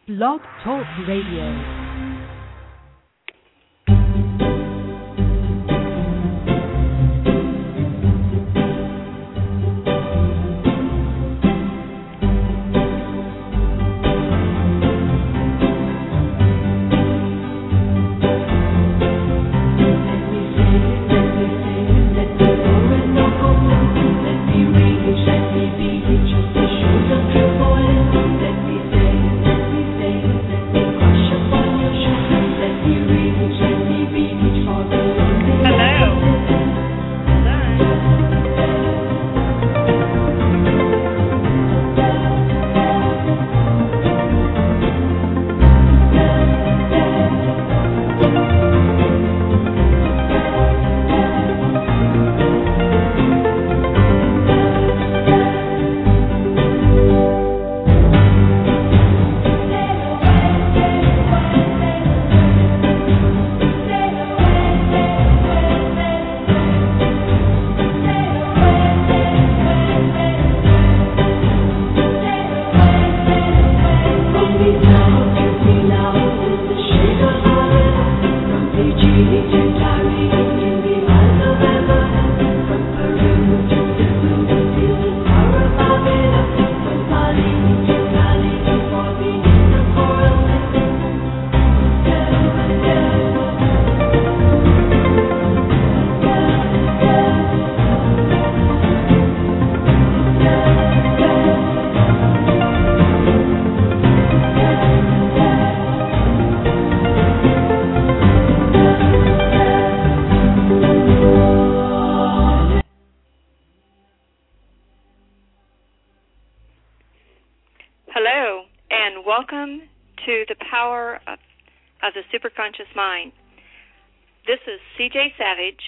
Blog Talk Radio. Of the Superconscious Mind. This is CJ Savage.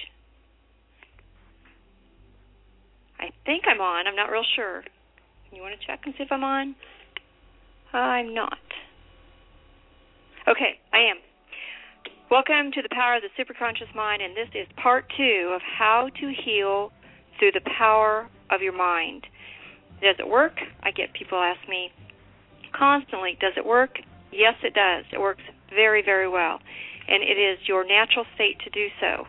I think I'm on. I'm not real sure. You want to check and see if I'm on? I'm not. Okay, I am. Welcome to the Power of the Superconscious Mind, and this is part 2 of how to heal through the power of your mind. Does it work? I get people ask me constantly, does it work? Yes, it does. It works very, very well, and it is your natural state to do so.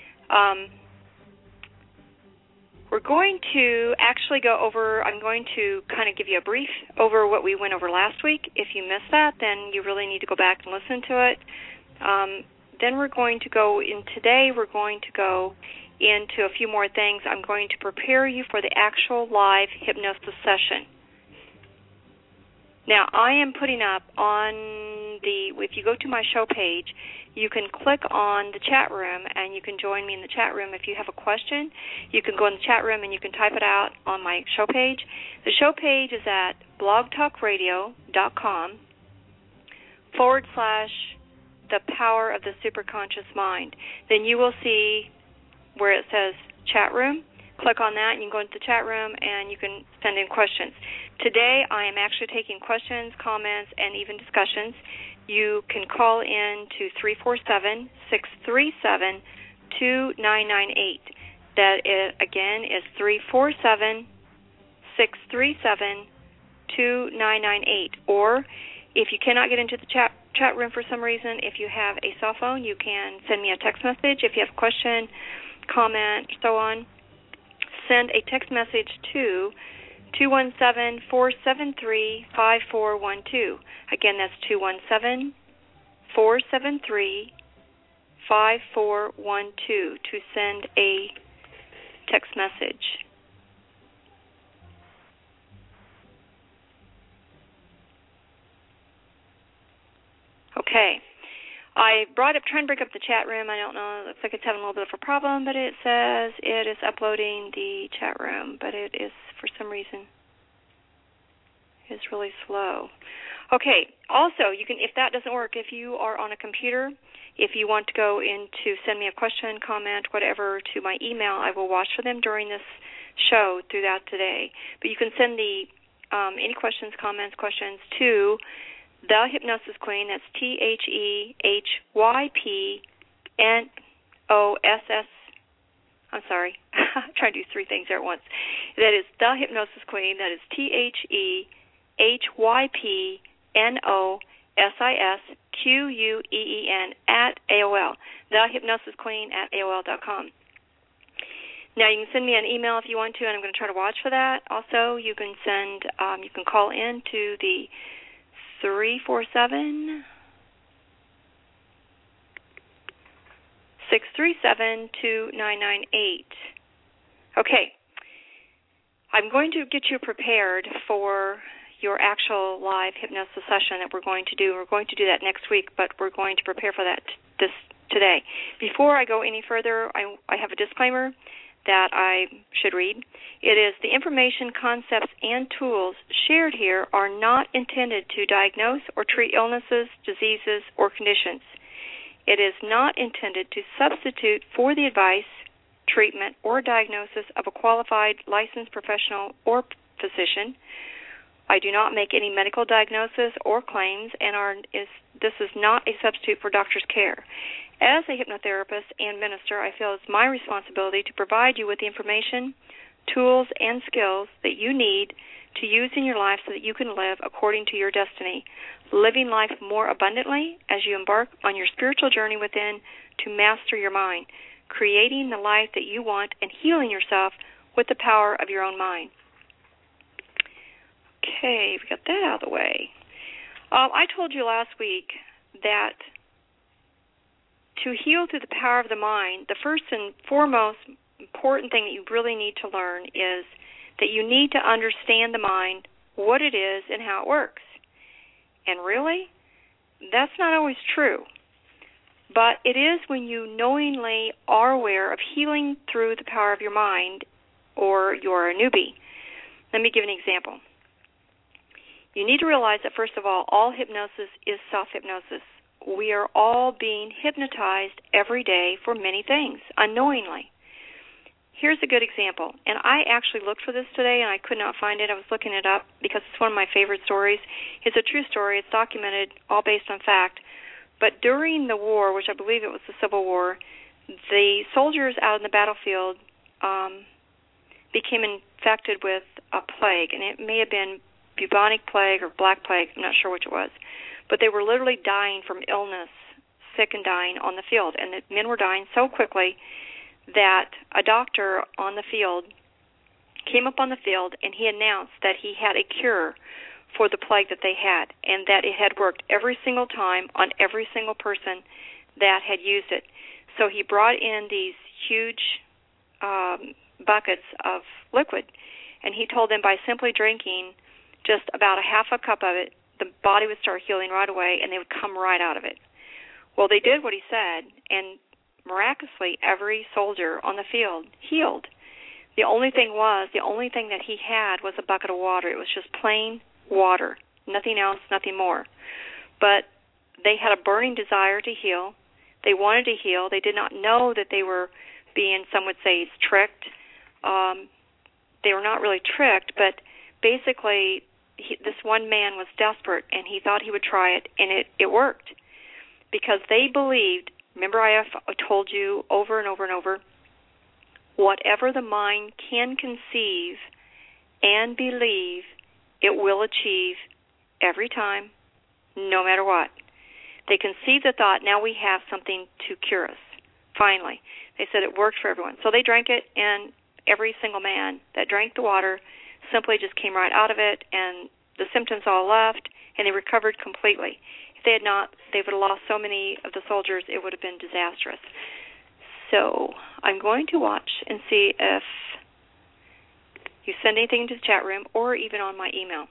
We're going to actually go over, I'm going to kind of give you a brief over what we went over last week. If you missed that, then you really need to go back and listen to it. Then we're going to go in today, we're going to go into a few more things. I'm going to prepare you for the actual live hypnosis session. Now, I am putting up on if you go to my show page, you can click on the chat room and you can join me in the chat room. If you have a question, you can go in the chat room and you can type it out on my show page. The show page is at blogtalkradio.com/the power of the superconscious mind. Then you will see where it says chat room. Click on that, and you can go into the chat room, and you can send in questions. Today, I am actually taking questions, comments, and even discussions. You can call in to 347-637-2998. That, again, is 347-637-2998. Or if you cannot get into the chat room for some reason, if you have a cell phone, you can send me a text message. If you have a question, comment, so on, send a text message to 217-473-5412. Again, that's 217-473-5412 to send a text message. Okay. I trying to break up the chat room. I don't know. It looks like it's having a little bit of a problem, but it says it is uploading the chat room, but it is, for some reason, it's really slow. Okay. Also, you can, if that doesn't work, if you are on a computer, if you want to go into send me a question, comment, whatever, to my email, I will watch for them during this show throughout today. But you can send the any questions, comments, questions to The Hypnosis Queen, that's THEHYPNOSS. I'm sorry. I'm trying to do 3 things there at once. That is The Hypnosis Queen. That is THEHYPNOSS SISQUEEN at AOL. TheHypnosisQueen at AOL.com. Now, you can send me an email if you want to, and I'm going to try to watch for that. Also, you can call in to the 347-637-2998. Okay. I'm going to get you prepared for your actual live hypnosis session that we're going to do. We're going to do that next week, but we're going to prepare for that today. Before I go any further, I have a disclaimer that I should read. It is, the information, concepts, and tools shared here are not intended to diagnose or treat illnesses, diseases, or conditions. It is not intended to substitute for the advice, treatment, or diagnosis of a qualified licensed professional or physician. I do not make any medical diagnosis or claims, and this is not a substitute for doctor's care. As a hypnotherapist and minister, I feel it's my responsibility to provide you with the information, tools, and skills that you need to use in your life so that you can live according to your destiny, living life more abundantly as you embark on your spiritual journey within to master your mind, creating the life that you want, and healing yourself with the power of your own mind. Okay, we got that out of the way. I told you last week that to heal through the power of the mind, the first and foremost important thing that you really need to learn is that you need to understand the mind, what it is, and how it works. And really, that's not always true. But it is when you knowingly are aware of healing through the power of your mind, or you're a newbie. Let me give an example. You need to realize that, first of all hypnosis is self-hypnosis. We are all being hypnotized every day for many things, unknowingly. Here's a good example, and I actually looked for this today, and I could not find it. I was looking it up because it's one of my favorite stories. It's a true story. It's documented, all based on fact. But during the war, which I believe it was the Civil War, the soldiers out in the battlefield became infected with a plague, and it may have been bubonic plague or black plague. I'm not sure which it was. But they were literally dying from illness, sick and dying on the field. And the men were dying so quickly that a doctor on the field came up on the field, and he announced that he had a cure for the plague that they had, and that it had worked every single time on every single person that had used it. So he brought in these huge buckets of liquid, and he told them by simply drinking just about a half a cup of it, the body would start healing right away, and they would come right out of it. Well, they did what he said, and miraculously, every soldier on the field healed. The only thing that he had was a bucket of water. It was just plain water, nothing else, nothing more. But they had a burning desire to heal. They wanted to heal. They did not know that they were being, some would say, tricked. They were not really tricked, but basically this one man was desperate, and he thought he would try it, and it worked. Because they believed, remember I have told you over and over and over, whatever the mind can conceive and believe, it will achieve every time, no matter what. They conceived the thought, now we have something to cure us. Finally, they said it worked for everyone. So they drank it, and every single man that drank the water simply just came right out of it, and the symptoms all left, and they recovered completely. If they had not, they would have lost so many of the soldiers, it would have been disastrous. So I'm going to watch and see if you send anything to the chat room or even on my email.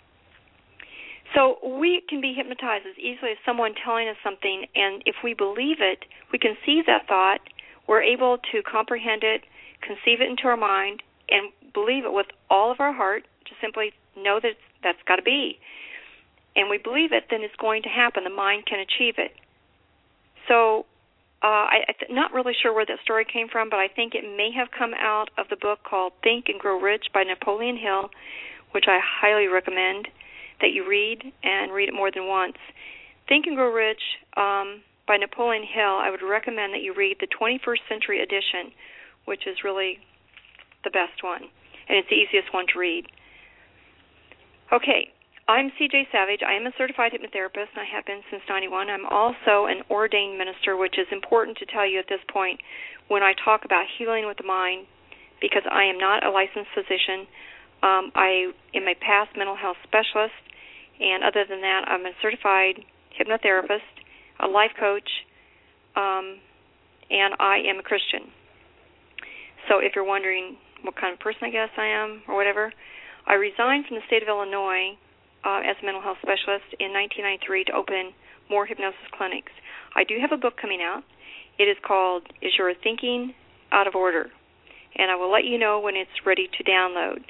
So we can be hypnotized as easily as someone telling us something, and if we believe it, we conceive that thought, we're able to comprehend it, conceive it into our mind, and believe it with all of our heart, to simply know that that's got to be. And we believe it, then it's going to happen. The mind can achieve it. So I'm not really sure where that story came from, but I think it may have come out of the book called Think and Grow Rich by Napoleon Hill, which I highly recommend that you read, and read it more than once. Think and Grow Rich by Napoleon Hill, I would recommend that you read the 21st Century edition, which is really the best one, and it's the easiest one to read. Okay, I'm CJ Savage. I am a certified hypnotherapist, and I have been since 91. I'm also an ordained minister, which is important to tell you at this point when I talk about healing with the mind, because I am not a licensed physician. I am a past mental health specialist, and other than that, I'm a certified hypnotherapist, a life coach, and I am a Christian. So if you're wondering what kind of person I guess I am or whatever, I resigned from the state of Illinois as a mental health specialist in 1993 to open more hypnosis clinics. I do have a book coming out. It is called Is Your Thinking Out of Order? And I will let you know when it's ready to download.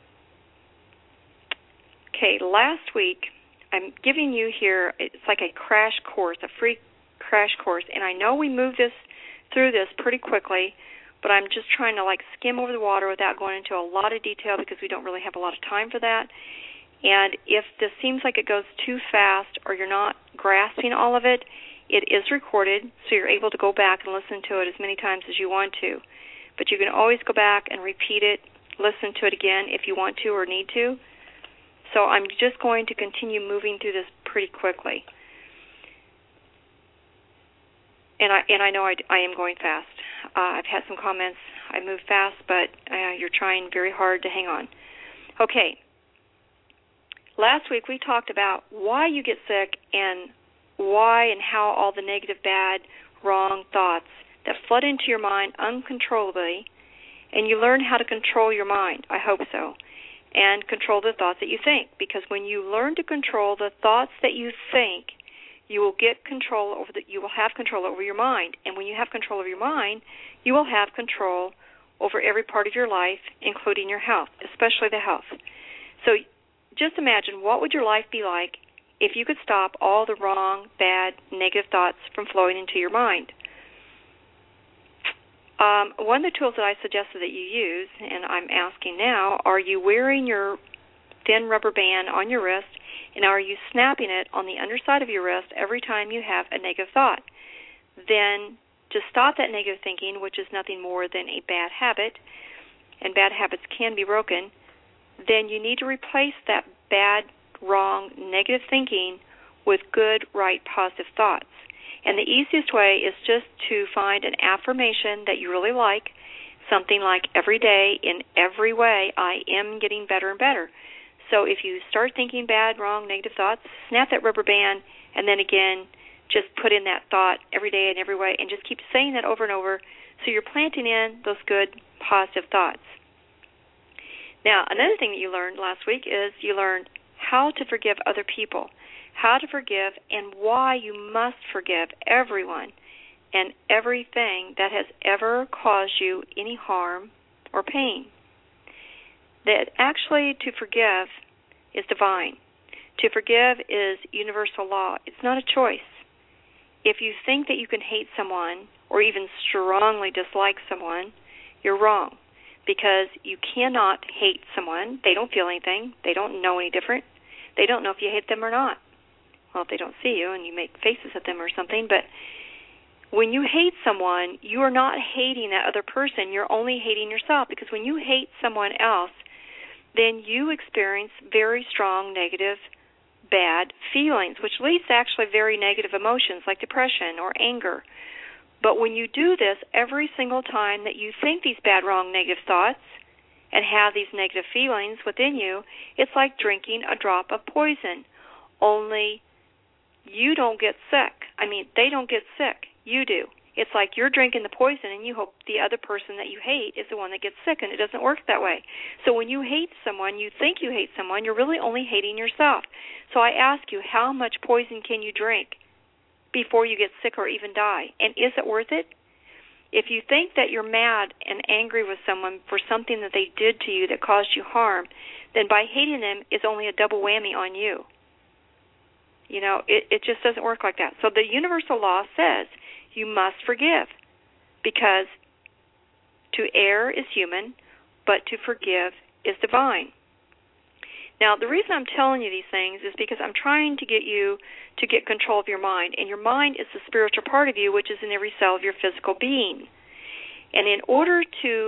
Okay, last week I'm giving you here, it's like a crash course, a free crash course, and I know we moved through this pretty quickly, but I'm just trying to skim over the water without going into a lot of detail because we don't really have a lot of time for that. And if this seems like it goes too fast or you're not grasping all of it, it is recorded, so you're able to go back and listen to it as many times as you want to. But you can always go back and repeat it, listen to it again if you want to or need to. So I'm just going to continue moving through this pretty quickly. And I know I am going fast. I've had some comments. I move fast, but you're trying very hard to hang on. Okay. Last week we talked about why you get sick and why and how all the negative, bad, wrong thoughts that flood into your mind uncontrollably, and you learn how to control your mind, I hope so, and control the thoughts that you think. Because when you learn to control the thoughts that you think, you will get control over you will have control over your mind. And when you have control over your mind, you will have control over every part of your life, including your health, especially the health. So just imagine, what would your life be like if you could stop all the wrong, bad, negative thoughts from flowing into your mind? One of the tools that I suggested that you use, and I'm asking now, are you wearing your thin rubber band on your wrist, and are you snapping it on the underside of your wrist every time you have a negative thought? Then to stop that negative thinking, which is nothing more than a bad habit, and bad habits can be broken, then you need to replace that bad, wrong, negative thinking with good, right, positive thoughts. And the easiest way is just to find an affirmation that you really like, something like every day, in every way, I am getting better and better. So if you start thinking bad, wrong, negative thoughts, snap that rubber band, and then again, just put in that thought every day in every way, and just keep saying that over and over, so you're planting in those good, positive thoughts. Now, another thing that you learned last week is you learned how to forgive other people, how to forgive, and why you must forgive everyone and everything that has ever caused you any harm or pain. That actually to forgive is divine. To forgive is universal law. It's not a choice. If you think that you can hate someone or even strongly dislike someone, you're wrong, because you cannot hate someone. They don't feel anything. They don't know any different. They don't know if you hate them or not. Well, if they don't see you and you make faces at them or something, but when you hate someone, you are not hating that other person. You're only hating yourself, because when you hate someone else, then you experience very strong negative, bad feelings, which leads to actually very negative emotions like depression or anger. But when you do this every single time that you think these bad, wrong, negative thoughts and have these negative feelings within you, it's like drinking a drop of poison. Only you don't get sick. I mean, they don't get sick. You do. It's like you're drinking the poison and you hope the other person that you hate is the one that gets sick, and it doesn't work that way. So when you hate someone, you think you hate someone, you're really only hating yourself. So I ask you, how much poison can you drink before you get sick or even die? And is it worth it? If you think that you're mad and angry with someone for something that they did to you that caused you harm, then by hating them is only a double whammy on you. You know, it just doesn't work like that. So the universal law says you must forgive, because to err is human, but to forgive is divine. Now, the reason I'm telling you these things is because I'm trying to get you to get control of your mind, and your mind is the spiritual part of you, which is in every cell of your physical being. And in order to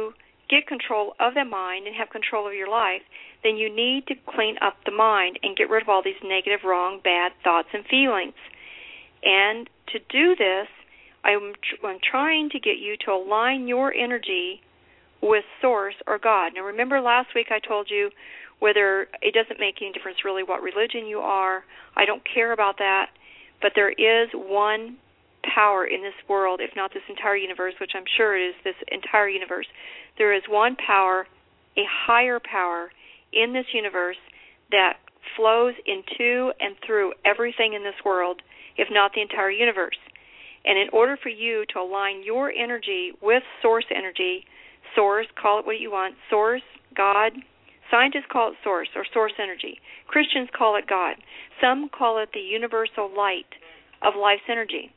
get control of the mind and have control of your life, then you need to clean up the mind and get rid of all these negative, wrong, bad thoughts and feelings. And to do this, I'm trying to get you to align your energy with Source or God. Now, remember last week I told you whether it doesn't make any difference really what religion you are. I don't care about that. But there is one power in this world, if not this entire universe, which I'm sure it is this entire universe. There is one power, a higher power in this universe that flows into and through everything in this world, if not the entire universe. And in order for you to align your energy with Source energy, Source, call it what you want, Source, God, scientists call it Source or Source energy. Christians call it God. Some call it the universal light of life's energy.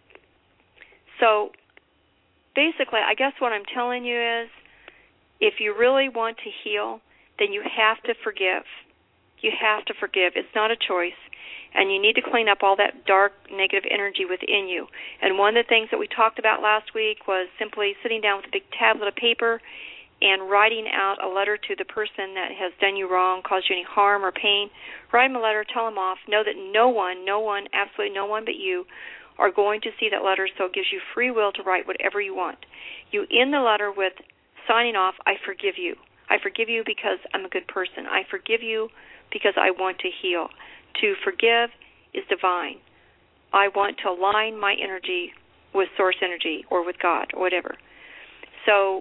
So basically, I guess what I'm telling you is, if you really want to heal, then you have to forgive. You have to forgive. It's not a choice. And you need to clean up all that dark, negative energy within you. And one of the things that we talked about last week was simply sitting down with a big tablet of paper and writing out a letter to the person that has done you wrong, caused you any harm or pain. Write them a letter, tell them off. Know that no one, absolutely no one but you are going to see that letter, so it gives you free will to write whatever you want. You end the letter with signing off, I forgive you. I forgive you because I'm a good person. I forgive you because I want to heal. To forgive is divine. I want to align my energy with Source energy or with God or whatever. So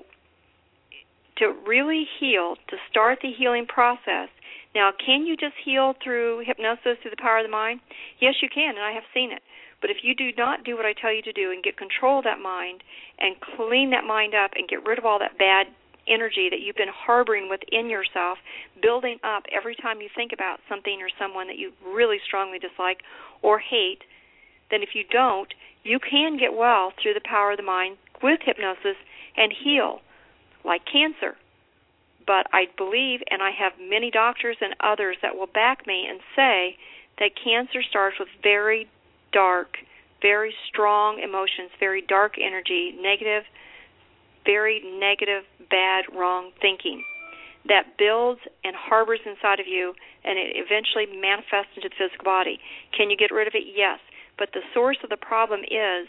to really heal, to start the healing process, now can you just heal through hypnosis, through the power of the mind? Yes, you can, and I have seen it. But if you do not do what I tell you to do and get control of that mind and clean that mind up and get rid of all that bad energy that you've been harboring within yourself, building up every time you think about something or someone that you really strongly dislike or hate, then if you don't, you can get well through the power of the mind with hypnosis and heal, like cancer. But I believe, and I have many doctors and others that will back me and say that cancer starts with very dark, very strong emotions, very dark energy, negative, very negative, bad, wrong thinking that builds and harbors inside of you, and it eventually manifests into the physical body. Can you get rid of it? Yes. But the source of the problem is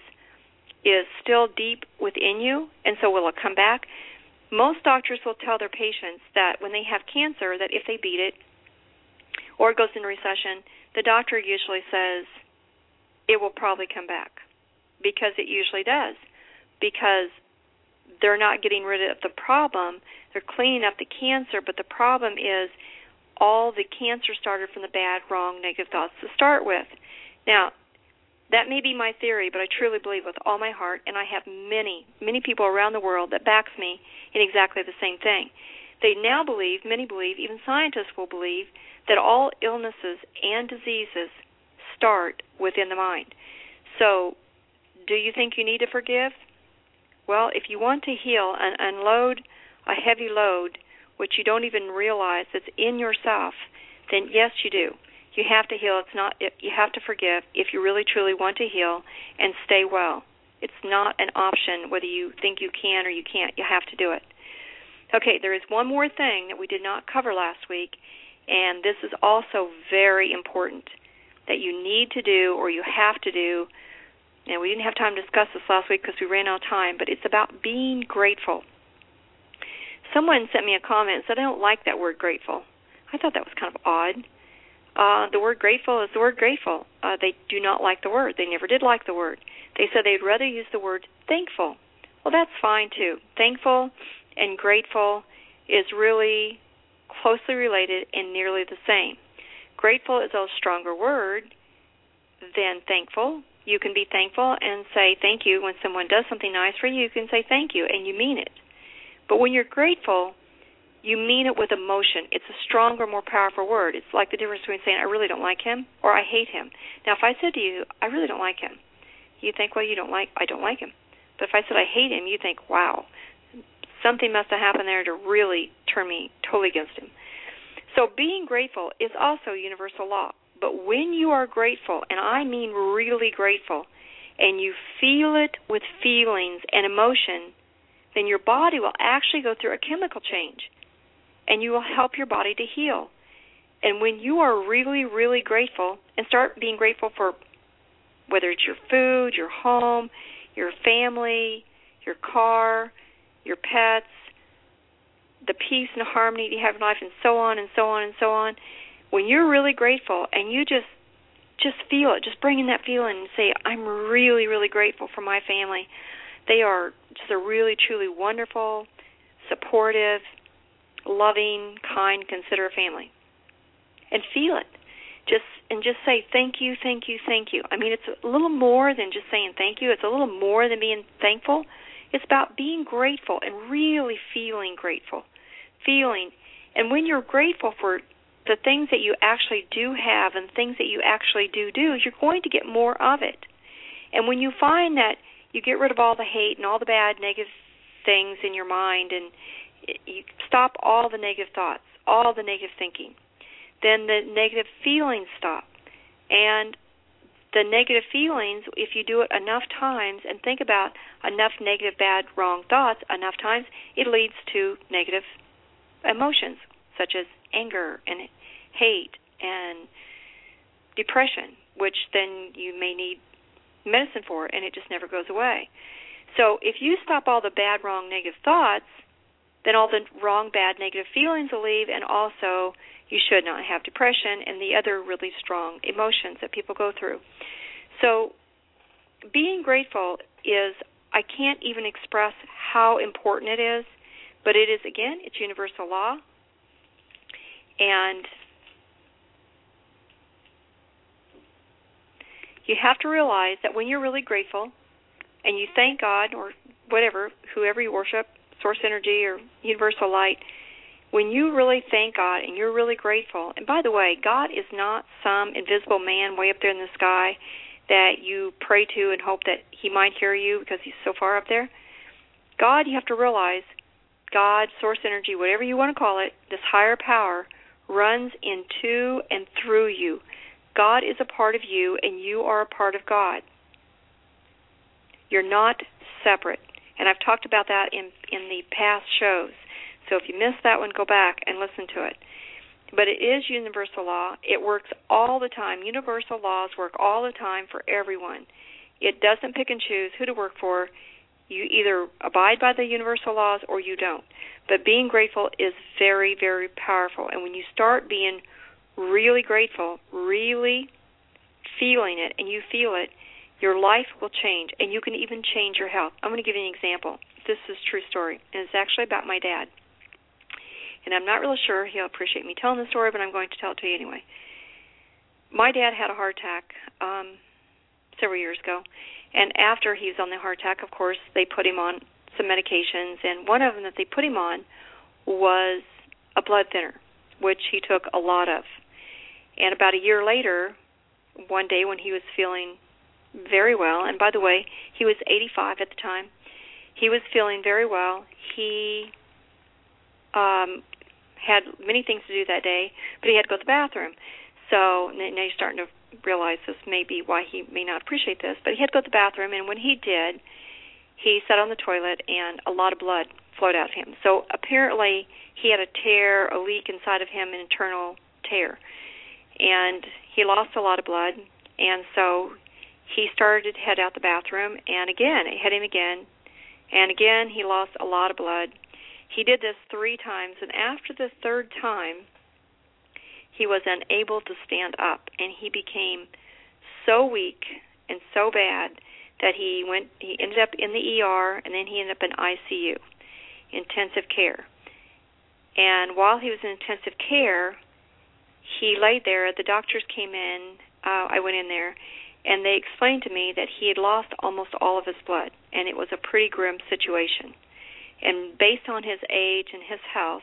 still deep within you, and so will it come back? Most doctors will tell their patients that when they have cancer, that if they beat it or it goes into recession, the doctor usually says it will probably come back, because it usually does, because they're not getting rid of the problem. They're cleaning up the cancer, but the problem is all the cancer started from the bad, wrong, negative thoughts to start with. Now, that may be my theory, but I truly believe with all my heart, and I have many, many people around the world that backs me in exactly the same thing. They now believe, many believe, even scientists will believe, that all illnesses and diseases start within the mind. So, do you think you need to forgive? Well, if you want to heal and unload a heavy load, which you don't even realize that's in yourself, then yes, you do. You have to heal. You have to forgive if you really, truly want to heal and stay well. It's not an option whether you think you can or you can't. You have to do it. Okay, there is one more thing that we did not cover last week, and this is also very important that you need to do or you have to do. Now, we didn't have time to discuss this last week because we ran out of time, but it's about being grateful. Someone sent me a comment and said, I don't like that word grateful. I thought that was kind of odd. The word grateful is the word grateful. They do not like the word. They never did like the word. They said they'd rather use the word thankful. Well, that's fine, too. Thankful and grateful is really closely related and nearly the same. Grateful is a stronger word than thankful. You can be thankful and say thank you. When someone does something nice for you, you can say thank you, and you mean it. But when you're grateful, you mean it with emotion. It's a stronger, more powerful word. It's like the difference between saying, I really don't like him, or I hate him. Now, if I said to you, I really don't like him, you think, well, I don't like him. But if I said I hate him, you think, wow, something must have happened there to really turn me totally against him. So being grateful is also a universal law. But when you are grateful, and I mean really grateful, and you feel it with feelings and emotion, then your body will actually go through a chemical change, and you will help your body to heal. And when you are really, really grateful, and start being grateful for whether it's your food, your home, your family, your car, your pets, the peace and harmony you have in life, and so on and so on and so on. When you're really grateful and you just feel it, just bring in that feeling and say, I'm really, really grateful for my family. They are just a really, truly wonderful, supportive, loving, kind, considerate family. And feel it. Just say thank you, thank you, thank you. I mean, it's a little more than just saying thank you. It's a little more than being thankful. It's about being grateful and really feeling grateful. And when you're grateful for the things that you actually do have and things that you actually do, you're going to get more of it. And when you find that you get rid of all the hate and all the bad, negative things in your mind, and you stop all the negative thoughts, all the negative thinking, then the negative feelings stop. And the negative feelings, if you do it enough times and think about enough negative, bad, wrong thoughts enough times, it leads to negative emotions such as anger and hate and depression, which then you may need medicine for, and it just never goes away. So if you stop all the bad, wrong, negative thoughts, then all the wrong, bad, negative feelings will leave, and also you should not have depression and the other really strong emotions that people go through. So being grateful is, I can't even express how important it is, but it is, again, it's universal law. And you have to realize that when you're really grateful and you thank God or whatever, whoever you worship, source energy or universal light, when you really thank God and you're really grateful, and by the way, God is not some invisible man way up there in the sky that you pray to and hope that he might hear you because he's so far up there. God, you have to realize, God, source energy, whatever you want to call it, this higher power runs into and through you. God is a part of you, and you are a part of God. You're not separate. And I've talked about that in the past shows. So if you missed that one, go back and listen to it. But it is universal law. It works all the time. Universal laws work all the time for everyone. It doesn't pick and choose who to work for. You either abide by the universal laws or you don't. But being grateful is very, very powerful. And when you start being really grateful, really feeling it, and you feel it, your life will change, and you can even change your health. I'm going to give you an example. This is a true story, and it's actually about my dad. And I'm not really sure he'll appreciate me telling the story, but I'm going to tell it to you anyway. My dad had a heart attack several years ago, and after he was on the heart attack, of course, they put him on some medications, and one of them that they put him on was a blood thinner, which he took a lot of. And about a year later, one day when he was feeling very well, and by the way, he was 85 at the time, he was feeling very well. He had many things to do that day, but he had to go to the bathroom. So now you're starting to realize this may be why he may not appreciate this, but he had to go to the bathroom, and when he did, he sat on the toilet, and a lot of blood flowed out of him. So apparently he had a tear, a leak inside of him, an internal tear. And he lost a lot of blood, and so he started to head out the bathroom, and again, it hit him again, and again he lost a lot of blood. He did this 3 times, and after the 3rd time, he was unable to stand up, and he became so weak and so bad that he ended up in the ER, and then he ended up in ICU, intensive care. And while he was in intensive care, he laid there. The doctors came in. I went in there, and they explained to me that he had lost almost all of his blood, and it was a pretty grim situation. And based on his age and his health,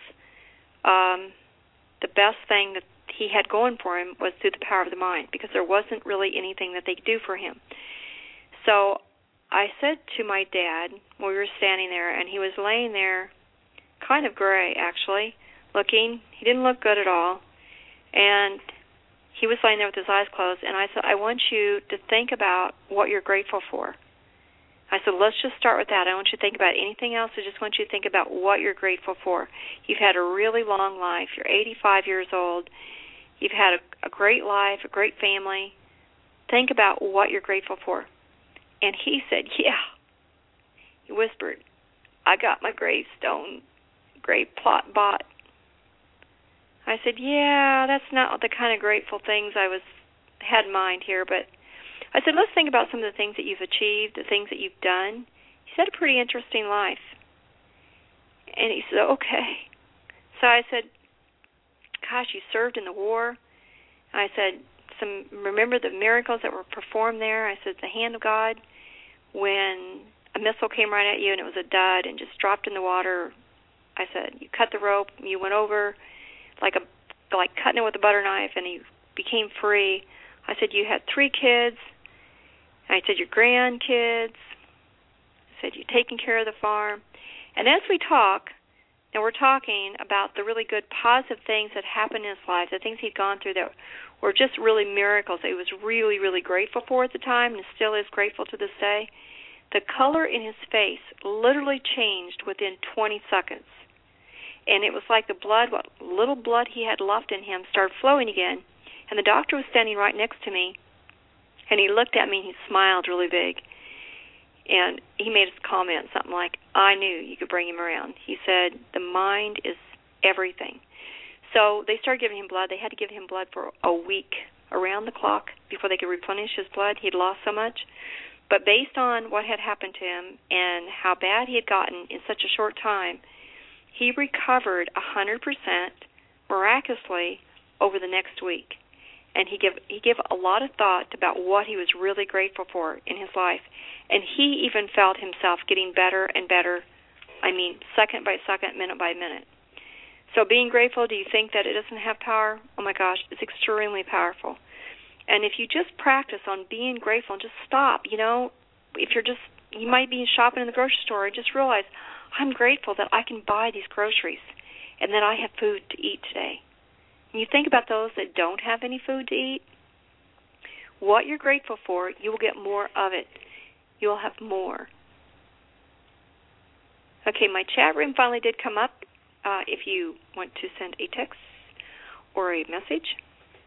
the best thing that he had going for him was through the power of the mind, because there wasn't really anything that they could do for him. So I said to my dad, when we were standing there, and he was laying there kind of gray, actually, looking. He didn't look good at all. And he was laying there with his eyes closed, and I said, I want you to think about what you're grateful for. I said, let's just start with that. I don't want you to think about anything else. I just want you to think about what you're grateful for. You've had a really long life. You're 85 years old. You've had a great life, a great family. Think about what you're grateful for. And he said, yeah. He whispered, I got my gravestone, grave plot bought. I said, yeah, that's not the kind of grateful things I had in mind here, but I said, let's think about some of the things that you've achieved, the things that you've done. He's had a pretty interesting life. And he said, okay. So I said, gosh, you served in the war. I said, remember the miracles that were performed there? I said, the hand of God, when a missile came right at you and it was a dud and just dropped in the water. I said, you cut the rope, you went over like cutting it with a butter knife, and you became free. I said, you had 3 kids. I said, your grandkids. I said, you're taking care of the farm. And as we talk, and we're talking about the really good positive things that happened in his life, the things he'd gone through that were just really miracles that he was really, really grateful for at the time and still is grateful to this day, the color in his face literally changed within 20 seconds. And it was like the blood, what little blood he had left in him, started flowing again. And the doctor was standing right next to me, and he looked at me and he smiled really big. And he made a comment, something like, I knew you could bring him around. He said, the mind is everything. So they started giving him blood. They had to give him blood for a week around the clock before they could replenish his blood. He'd lost so much. But based on what had happened to him and how bad he had gotten in such a short time, he recovered 100% miraculously over the next week. And he gave a lot of thought about what he was really grateful for in his life. And he even felt himself getting better and better, second by second, minute by minute. So being grateful, do you think that it doesn't have power? Oh, my gosh, it's extremely powerful. And if you just practice on being grateful and just stop, if you might be shopping in the grocery store and just realize, I'm grateful that I can buy these groceries and that I have food to eat today. And you think about those that don't have any food to eat, what you're grateful for, you will get more of it. You'll have more. Okay, my chat room finally did come up if you want to send a text or a message.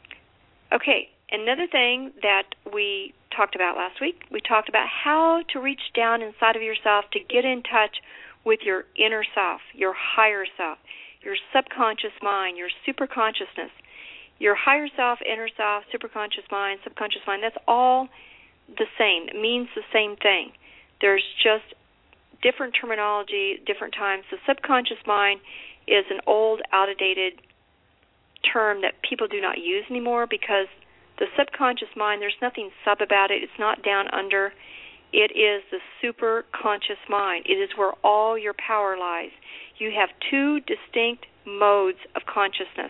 Okay, another thing that we talked about last week, we talked about how to reach down inside of yourself to get in touch with your inner self, your higher self, your subconscious mind, your superconsciousness. Your higher self, inner self, superconscious mind, subconscious mind, that's all the same. It means the same thing. There's just different terminology, different times. The subconscious mind is an old, outdated term that people do not use anymore because the subconscious mind, there's nothing sub about it. It's not down under. It is the superconscious mind. It is where all your power lies. You have 2 distinct modes of consciousness,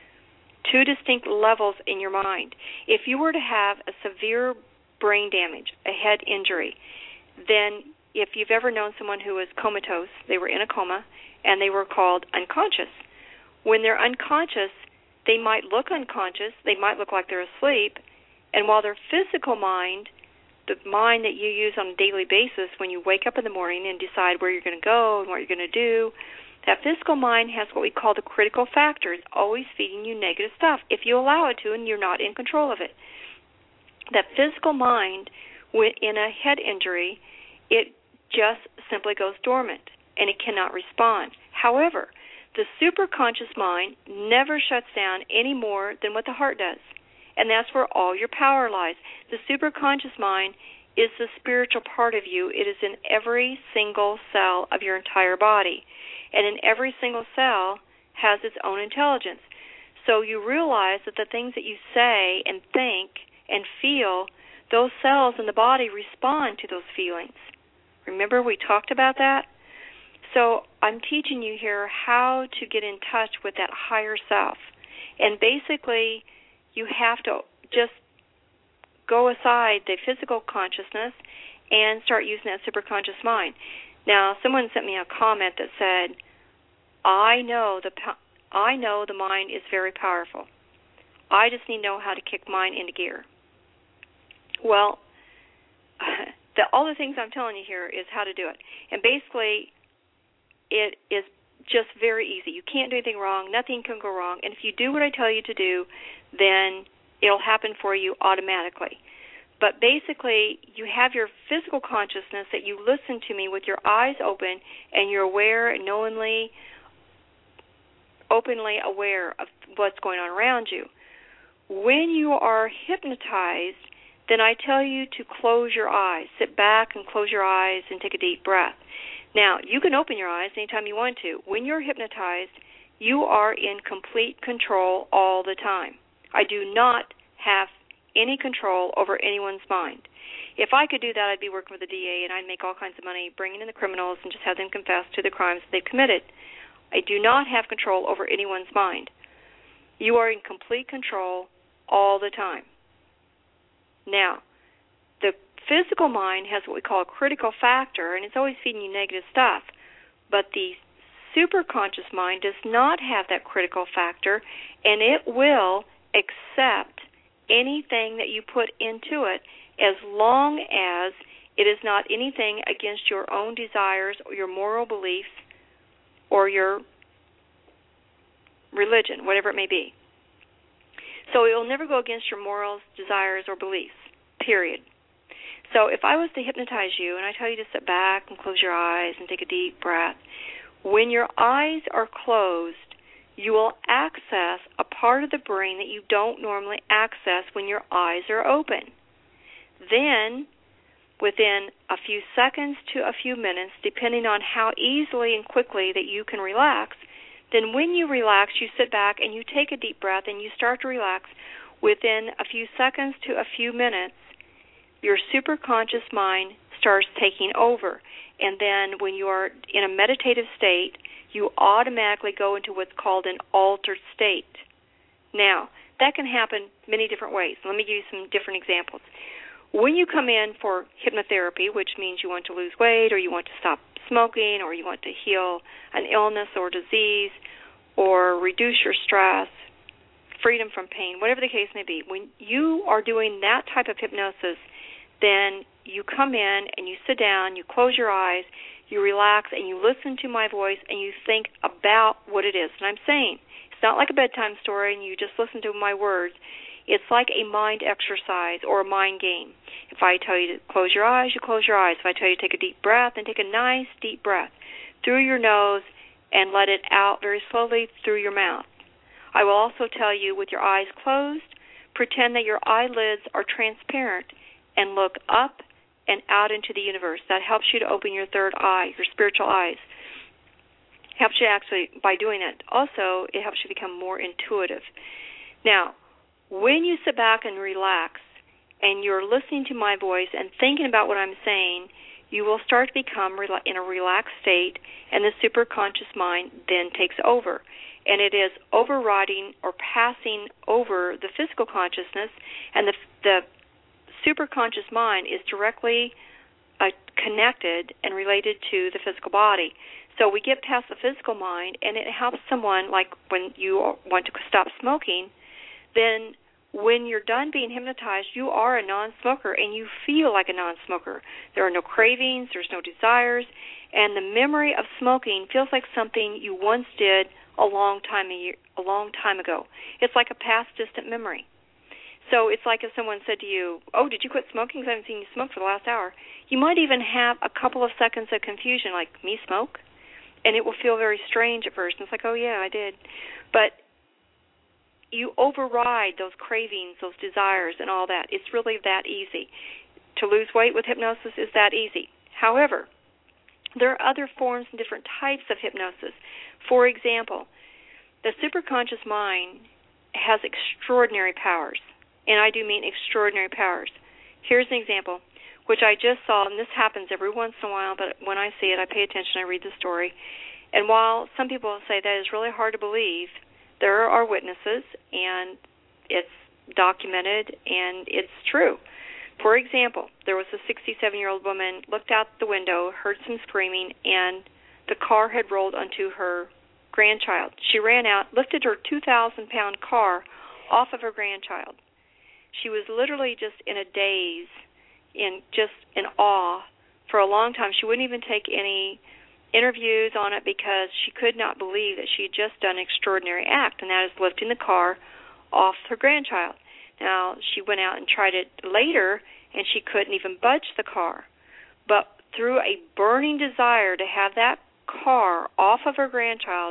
2 distinct levels in your mind. If you were to have a severe brain damage, a head injury, then if you've ever known someone who was comatose, they were in a coma, and they were called unconscious. When they're unconscious, they might look unconscious, they might look like they're asleep, and while their physical mind, the mind that you use on a daily basis when you wake up in the morning and decide where you're going to go and what you're going to do, that physical mind has what we call the critical factor. It's always feeding you negative stuff if you allow it to and you're not in control of it. That physical mind, in a head injury, it just simply goes dormant and it cannot respond. However, the superconscious mind never shuts down any more than what the heart does. And that's where all your power lies. The superconscious mind is the spiritual part of you. It is in every single cell of your entire body. And in every single cell has its own intelligence. So you realize that the things that you say and think and feel, those cells in the body respond to those feelings. Remember we talked about that? So I'm teaching you here how to get in touch with that higher self. And basically, you have to just go aside the physical consciousness and start using that superconscious mind. Now, someone sent me a comment that said, I know the mind is very powerful. I just need to know how to kick mine into gear. Well, all the things I'm telling you here is how to do it. And basically, it is just very easy. You can't do anything wrong. Nothing can go wrong. And if you do what I tell you to do, then it'll happen for you automatically. But basically, you have your physical consciousness that you listen to me with your eyes open and you're aware and knowingly, openly aware of what's going on around you. When you are hypnotized, then I tell you to close your eyes. Sit back and close your eyes and take a deep breath. Now, you can open your eyes anytime you want to. When you're hypnotized, you are in complete control all the time. I do not have any control over anyone's mind. If I could do that, I'd be working with the DA and I'd make all kinds of money bringing in the criminals and just have them confess to the crimes that they've committed. I do not have control over anyone's mind. You are in complete control all the time. Now, the physical mind has what we call a critical factor, and it's always feeding you negative stuff. But the superconscious mind does not have that critical factor, and it will accept anything that you put into it as long as it is not anything against your own desires or your moral beliefs or your religion, whatever it may be. So it will never go against your morals, desires, or beliefs, period. So if I was to hypnotize you and I tell you to sit back and close your eyes and take a deep breath, when your eyes are closed, you will access a part of the brain that you don't normally access when your eyes are open. Then, within a few seconds to a few minutes, depending on how easily and quickly that you can relax, then when you relax, you sit back and you take a deep breath and you start to relax. Within a few seconds to a few minutes, your superconscious mind starts taking over. And then when you are in a meditative state, you automatically go into what's called an altered state. Now, that can happen many different ways. Let me give you some different examples. When you come in for hypnotherapy, which means you want to lose weight or you want to stop smoking or you want to heal an illness or disease or reduce your stress, freedom from pain, whatever the case may be, when you are doing that type of hypnosis, then you come in and you sit down, you close your eyes, you relax, and you listen to my voice and you think about what it is that I'm saying. It's not like a bedtime story and you just listen to my words. It's like a mind exercise or a mind game. If I tell you to close your eyes, you close your eyes. If I tell you to take a deep breath, then take a nice deep breath through your nose and let it out very slowly through your mouth. I will also tell you, with your eyes closed, pretend that your eyelids are transparent and look up and out into the universe. That helps you to open your third eye, your spiritual eyes. Helps you actually, by doing that. Also, it helps you become more intuitive. Now, when you sit back and relax and you're listening to my voice and thinking about what I'm saying, you will start to become in a relaxed state, and the superconscious mind then takes over. And it is overriding or passing over the physical consciousness, and the superconscious mind is directly connected and related to the physical body. So we get past the physical mind, and it helps someone, like when you want to stop smoking, then when you're done being hypnotized, you are a non-smoker, and you feel like a non-smoker. There are no cravings, there's no desires, and the memory of smoking feels like something you once did a long time ago. It's like a past distant memory. So it's like if someone said to you, "Oh, did you quit smoking? Because I haven't seen you smoke for the last hour." You might even have a couple of seconds of confusion, like, "Me smoke?" And it will feel very strange at first. And it's like, "Oh, yeah, I did." But you override those cravings, those desires, and all that. It's really that easy. To lose weight with hypnosis is that easy. However, there are other forms and different types of hypnosis. For example, the superconscious mind has extraordinary powers, and I do mean extraordinary powers. Here's an example, which I just saw, and this happens every once in a while, but when I see it, I pay attention, I read the story. And while some people say that is really hard to believe, there are witnesses, and it's documented, and it's true. For example, there was a 67-year-old woman, looked out the window, heard some screaming, and the car had rolled onto her grandchild. She ran out, lifted her 2,000-pound car off of her grandchild. She was literally just in a daze, just in awe for a long time. She wouldn't even take any interviews on it because she could not believe that she had just done an extraordinary act, and that is lifting the car off her grandchild. Now, she went out and tried it later, and she couldn't even budge the car. But through a burning desire to have that car off of her grandchild,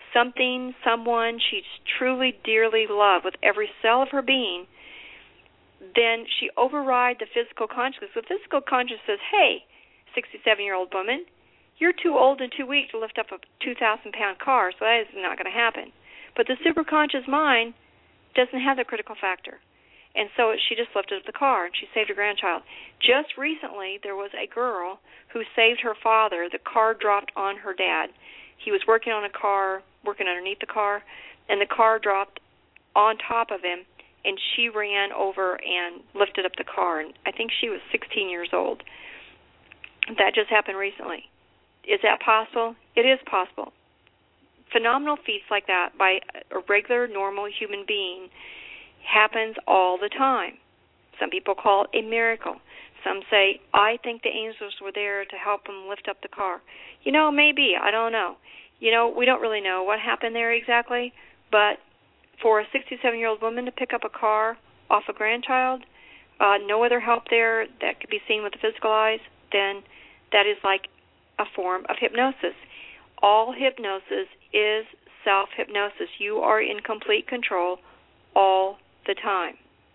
someone she truly, dearly loved with every cell of her being, then she override the physical consciousness. The physical consciousness says, hey, 67-year-old woman, you're too old and too weak to lift up a 2,000-pound car, so that is not going to happen. But the superconscious mind doesn't have the critical factor. And so she just lifted up the car, and she saved her grandchild. Just recently, there was a girl who saved her father. The car dropped on her dad. He was working on a car, working underneath the car, and the car dropped on top of him, and she ran over and lifted up the car. And I think she was 16 years old. That just happened recently. Is that possible? It is possible. Phenomenal feats like that by a regular, normal human being happens all the time. Some people call it a miracle. Some say, I think the angels were there to help them lift up the car. Maybe. I don't know. We don't really know what happened there exactly, but for a 67-year-old woman to pick up a car off a grandchild, no other help there that could be seen with the physical eyes, then that is like a form of hypnosis. All hypnosis is self-hypnosis. You are in complete control all the time.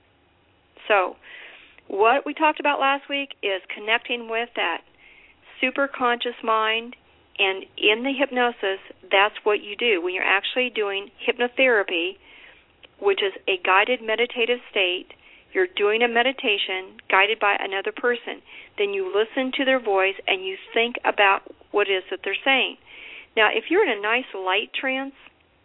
So what we talked about last week is connecting with that superconscious mind, and in the hypnosis, that's what you do. When you're actually doing hypnotherapy, which is a guided meditative state, you're doing a meditation guided by another person. Then you listen to their voice and you think about what it is that they're saying. Now, if you're in a nice light trance,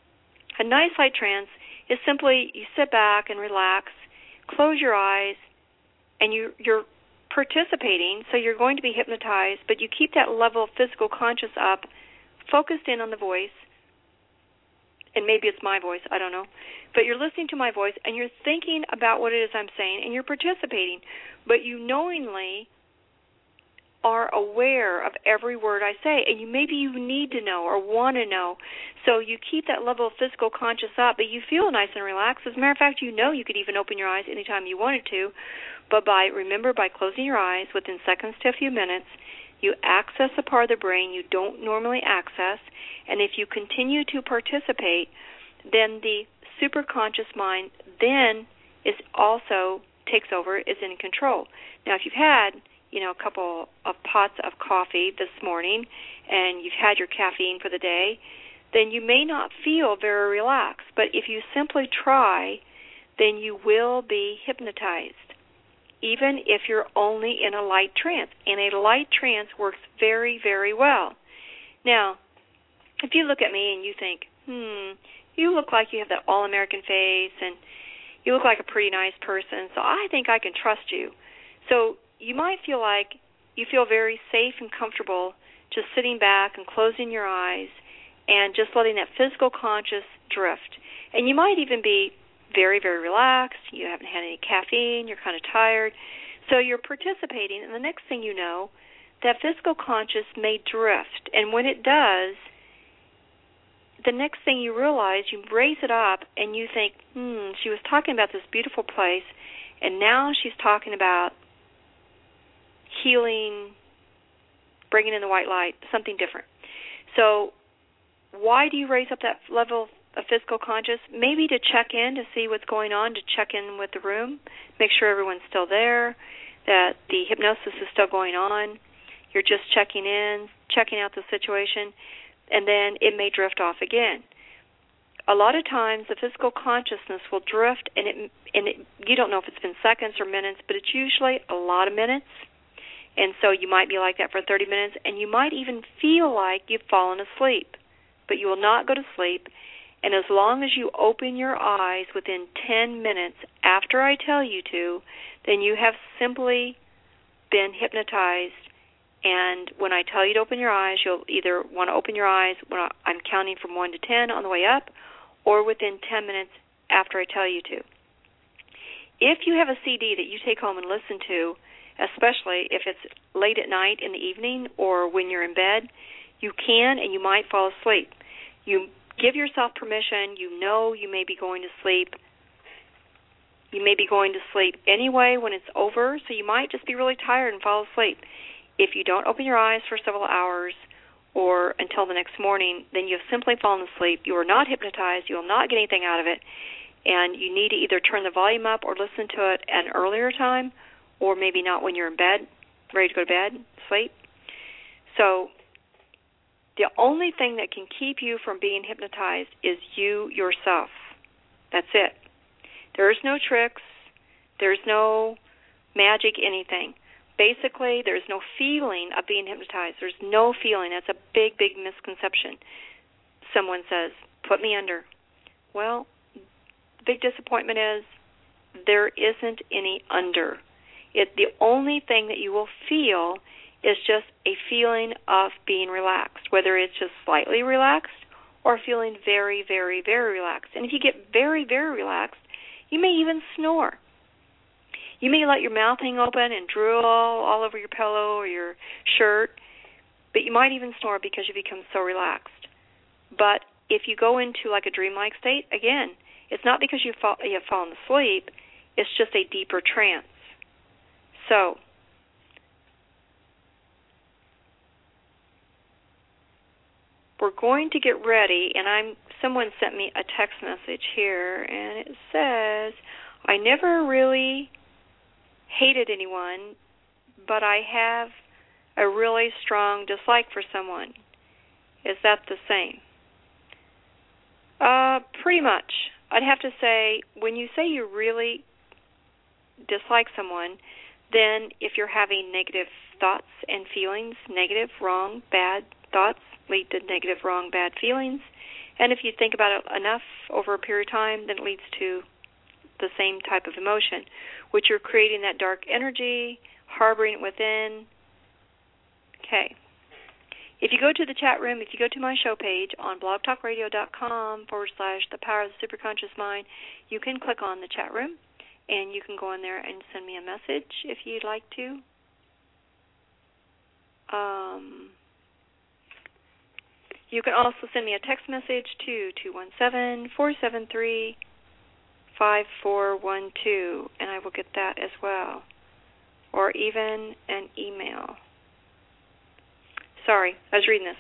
is simply you sit back and relax, close your eyes, and you're participating, so you're going to be hypnotized, but you keep that level of physical conscious up, focused in on the voice, and maybe it's my voice, I don't know, but you're listening to my voice, and you're thinking about what it is I'm saying, and you're participating, but you knowingly are aware of every word I say, and maybe you need to know or want to know. So you keep that level of physical conscious up, but you feel nice and relaxed. As a matter of fact, you could even open your eyes anytime you wanted to, but by closing your eyes within seconds to a few minutes, you access a part of the brain you don't normally access, and if you continue to participate, then the superconscious mind then takes over, is in control. Now, if you've had a couple of pots of coffee this morning and you've had your caffeine for the day, then you may not feel very relaxed. But if you simply try, then you will be hypnotized, even if you're only in a light trance. And a light trance works very, very well. Now, if you look at me and you think, you look like you have that all-American face and you look like a pretty nice person, so I think I can trust you. So you might feel like you feel very safe and comfortable just sitting back and closing your eyes and just letting that physical conscious drift. And you might even be very, very relaxed. You haven't had any caffeine. You're kind of tired. So you're participating, and the next thing you know, that physical conscious may drift. And when it does, the next thing you realize, you raise it up and you think, she was talking about this beautiful place, and now she's talking about healing, bringing in the white light, something different. So why do you raise up that level of physical conscious? Maybe to check in, to see what's going on, to check in with the room, make sure everyone's still there, that the hypnosis is still going on. You're just checking in, checking out the situation, and then it may drift off again. A lot of times the physical consciousness will drift, and you don't know if it's been seconds or minutes, but it's usually a lot of minutes. And so you might be like that for 30 minutes, and you might even feel like you've fallen asleep. But you will not go to sleep. And as long as you open your eyes within 10 minutes after I tell you to, then you have simply been hypnotized. And when I tell you to open your eyes, you'll either want to open your eyes when I'm counting from 1 to 10 on the way up, or within 10 minutes after I tell you to. if you have a CD that you take home and listen to, especially if it's late at night in the evening or when you're in bed, you can and you might fall asleep. You give yourself permission. You know you may be going to sleep. You may be going to sleep anyway when it's over, so you might just be really tired and fall asleep. If you don't open your eyes for several hours or until the next morning, then you have simply fallen asleep. You are not hypnotized. You will not get anything out of it. And you need to either turn the volume up or listen to it at an earlier time, or maybe not when you're in bed, ready to go to bed, sleep. So the only thing that can keep you from being hypnotized is you yourself. That's it. There's no tricks. There's no magic, anything. Basically, there's no feeling of being hypnotized. There's no feeling. That's a big, big misconception. Someone says, put me under. Well, the big disappointment is there isn't any under. The only thing that you will feel is just a feeling of being relaxed, whether it's just slightly relaxed or feeling very, very, very relaxed. And if you get very, very relaxed, you may even snore. You may let your mouth hang open and drool all over your pillow or your shirt, but you might even snore because you become so relaxed. But if you go into like a dreamlike state, again, it's not because you have fallen asleep, it's just a deeper trance. So, we're going to get ready, and someone sent me a text message here, and it says, I never really hated anyone, but I have a really strong dislike for someone. Is that the same? Pretty much. I'd have to say, when you say you really dislike someone, then if you're having negative thoughts and feelings, negative, wrong, bad thoughts lead to negative, wrong, bad feelings. And if you think about it enough over a period of time, then it leads to the same type of emotion, which you're creating that dark energy, harboring it within. Okay. If you go to the chat room, if you go to my show page on blogtalkradio.com/The Power of the Superconscious Mind, you can click on the chat room, and you can go in there and send me a message if you'd like to. You can also send me a text message to 217-473-5412, and I will get that as well, or even an email. Sorry, I was reading this.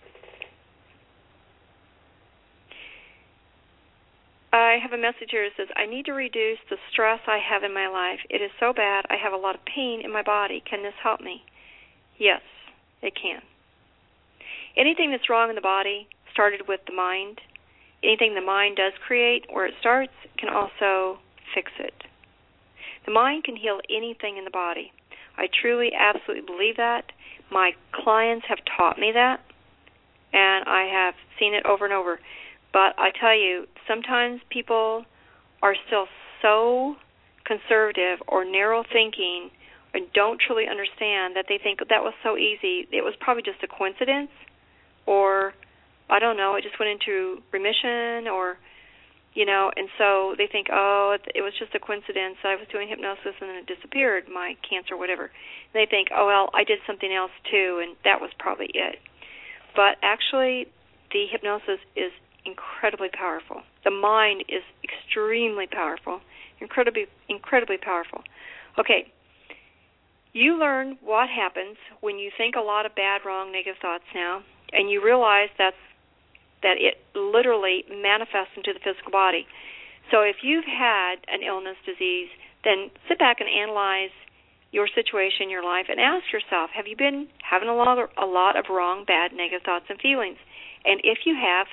I have a message here that says, I need to reduce the stress I have in my life. It is so bad. I have a lot of pain in my body. Can this help me? Yes, it can. Anything that's wrong in the body started with the mind. Anything the mind does create, where it starts, can also fix it. The mind can heal anything in the body. I truly, absolutely believe that. My clients have taught me that, and I have seen it over and over. But I tell you, sometimes people are still so conservative or narrow thinking and don't truly understand that they think that was so easy. It was probably just a coincidence, or I don't know, it just went into remission, or, and so they think, oh, it was just a coincidence. I was doing hypnosis and then it disappeared, my cancer, whatever. And they think, oh, well, I did something else too, and that was probably it. But actually, the hypnosis is incredibly powerful. The mind is extremely powerful, incredibly, incredibly powerful. Okay, you learn what happens when you think a lot of bad, wrong, negative thoughts now, and you realize that it literally manifests into the physical body. So if you've had an illness, disease, then sit back and analyze your situation, your life, and ask yourself, have you been having a lot of wrong, bad, negative thoughts and feelings? And if you have,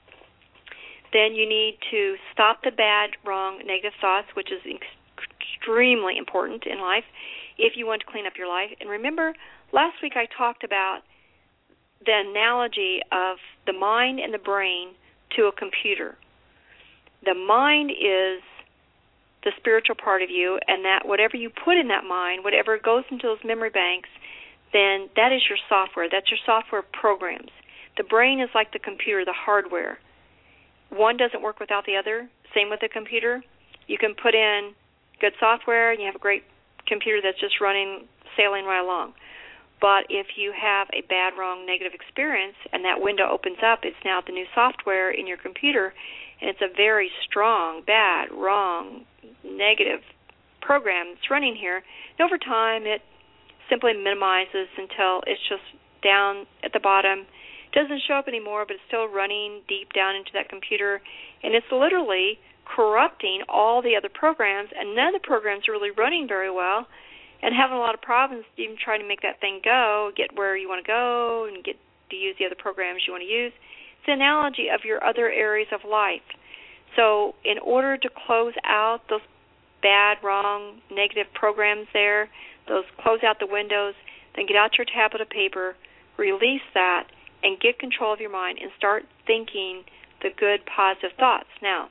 then you need to stop the bad, wrong, negative thoughts, which is extremely important in life if you want to clean up your life. And remember, last week I talked about the analogy of the mind and the brain to a computer. The mind is the spiritual part of you, and that whatever you put in that mind, whatever goes into those memory banks, then that is your software. That's your software programs. The brain is like the computer, the hardware. One doesn't work without the other. Same with the computer. You can put in good software, and you have a great computer that's just sailing right along. But if you have a bad, wrong, negative experience and that window opens up, it's now the new software in your computer, and it's a very strong, bad, wrong, negative program that's running here. And over time, it simply minimizes until it's just down at the bottom. It doesn't show up anymore, but it's still running deep down into that computer, and it's literally corrupting all the other programs, and none of the programs are really running very well, and having a lot of problems even trying to make that thing go, get where you want to go, and get to use the other programs you want to use. It's an analogy of your other areas of life. So in order to close out those bad, wrong, negative programs there, close out the windows, then get out your tablet of paper, release that, and get control of your mind and start thinking the good, positive thoughts. Now,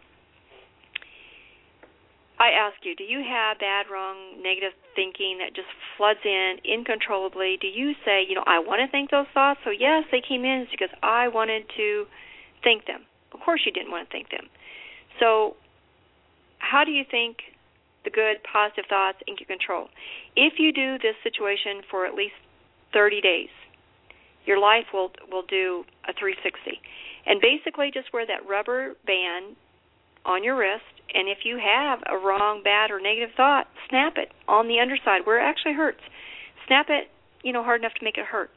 I ask you, do you have bad, wrong, negative thinking that just floods in uncontrollably? Do you say, I want to think those thoughts, so yes, they came in because I wanted to think them? Of course you didn't want to think them. So how do you think the good, positive thoughts and get control? If you do this situation for at least 30 days, your life will do a 360. And basically just wear that rubber band on your wrist, and if you have a wrong, bad, or negative thought, snap it on the underside where it actually hurts. Snap it, hard enough to make it hurt.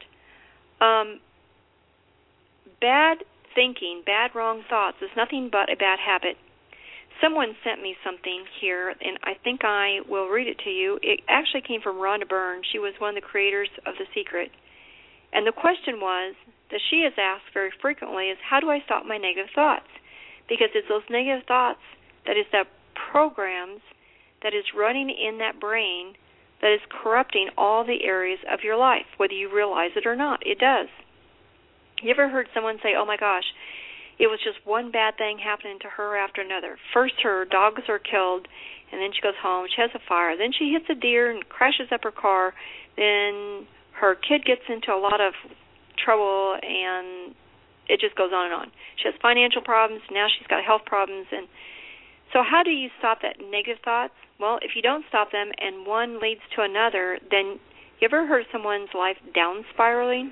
Bad thinking, bad, wrong thoughts is nothing but a bad habit. Someone sent me something here, and I think I will read it to you. It actually came from Rhonda Byrne. She was one of the creators of The Secret. And the question was, that she is asked very frequently, is how do I stop my negative thoughts? Because it's those negative thoughts, that is the programs that is running in that brain that is corrupting all the areas of your life, whether you realize it or not. It does. You ever heard someone say, oh my gosh, it was just one bad thing happening to her after another. First her dogs are killed, and then she goes home, she has a fire, then she hits a deer and crashes up her car, then her kid gets into a lot of trouble, and it just goes on and on. She has financial problems, now she's got health problems. And so how do you stop that negative thoughts? Well, if you don't stop them and one leads to another, then you ever heard of someone's life down spiraling?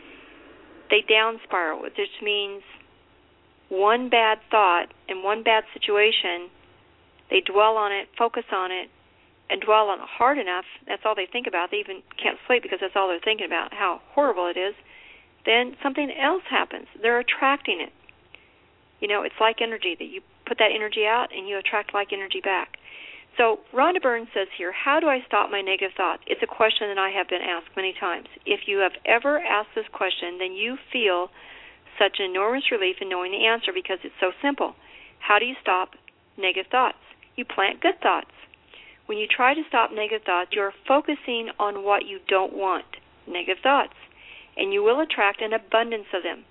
They down spiral, which means one bad thought and one bad situation, they dwell on it, focus on it, and dwell on it hard enough, that's all they think about. They even can't sleep because that's all they're thinking about, how horrible it is. Then something else happens. They're attracting it. It's like energy, that you put that energy out and you attract like energy back. So Rhonda Byrne says here, how do I stop my negative thoughts? It's a question that I have been asked many times. If you have ever asked this question, then you feel such enormous relief in knowing the answer because it's so simple. How do you stop negative thoughts? You plant good thoughts. When you try to stop negative thoughts, you're focusing on what you don't want, negative thoughts, and you will attract an abundance of them.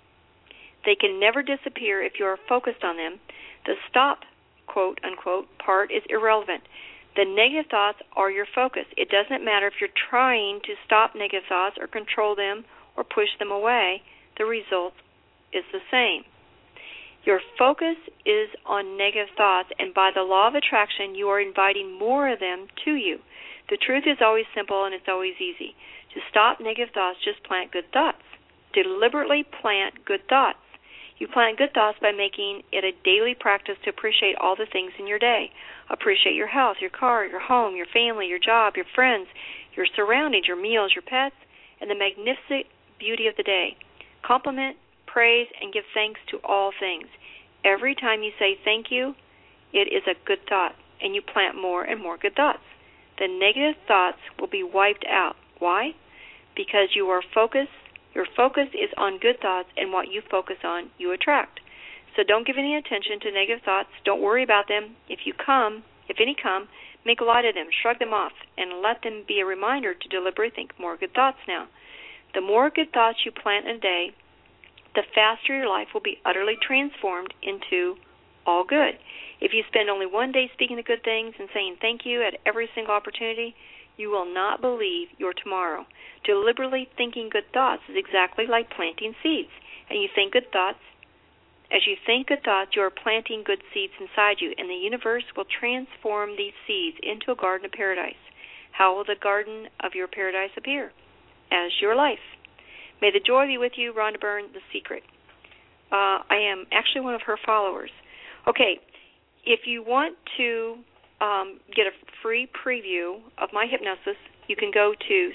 They can never disappear if you are focused on them. The stop, quote, unquote, part is irrelevant. The negative thoughts are your focus. It doesn't matter if you're trying to stop negative thoughts or control them or push them away. The result is the same. Your focus is on negative thoughts, and by the law of attraction, you are inviting more of them to you. The truth is always simple, and it's always easy. To stop negative thoughts, just plant good thoughts. Deliberately plant good thoughts. You plant good thoughts by making it a daily practice to appreciate all the things in your day. Appreciate your house, your car, your home, your family, your job, your friends, your surroundings, your meals, your pets, and the magnificent beauty of the day. Compliment, praise, and give thanks to all things. Every time you say thank you, it is a good thought, and you plant more and more good thoughts. The negative thoughts will be wiped out. Why? Because you are focused. Your focus is on good thoughts, and what you focus on, you attract. So don't give any attention to negative thoughts. Don't worry about them. If any come, make light of them, shrug them off, and let them be a reminder to deliberately think more good thoughts now. The more good thoughts you plant in a day, the faster your life will be utterly transformed into all good. If you spend only one day speaking the good things and saying thank you at every single opportunity, you will not believe your tomorrow. Deliberately thinking good thoughts is exactly like planting seeds. And you think good thoughts, As you think good thoughts, you are planting good seeds inside you, and the universe will transform these seeds into a garden of paradise. How will the garden of your paradise appear? As your life. May the joy be with you, Rhonda Byrne, The Secret. I am actually one of her followers. Okay, if you want to get a free preview of my hypnosis, you can go to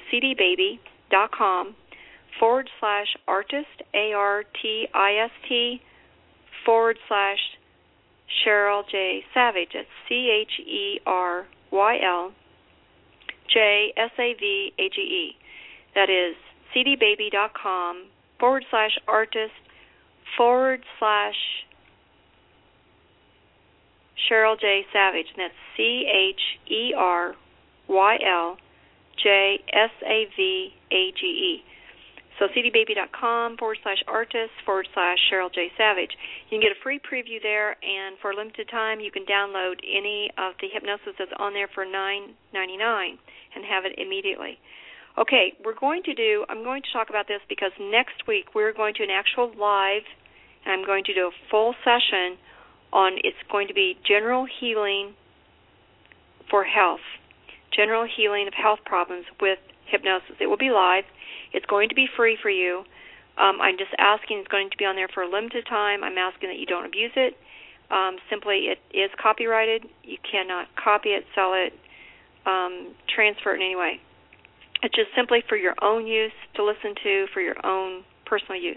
cdbaby.com/artist, ARTIST/Cheryl J. Savage. That's CHERYLJSAVAGE. That is cdbaby.com/artist/Cheryl J. Savage. And that's CHERYLJSAVAGE. So cdbaby.com/artist/Cheryl J. Savage. You can get a free preview there, and for a limited time, you can download any of the hypnosis that's on there for $9.99 and have it immediately. Okay, I'm going to talk about this because next week we're going to an actual live, and I'm going to do a full session on, it's going to be general healing for health, general healing of health problems with hypnosis. It will be live. It's going to be free for you. I'm just asking, it's going to be on there for a limited time. I'm asking that you don't abuse it. Simply, it is copyrighted. You cannot copy it, sell it, transfer it in any way. It's just simply for your own use, to listen to, for your own personal use.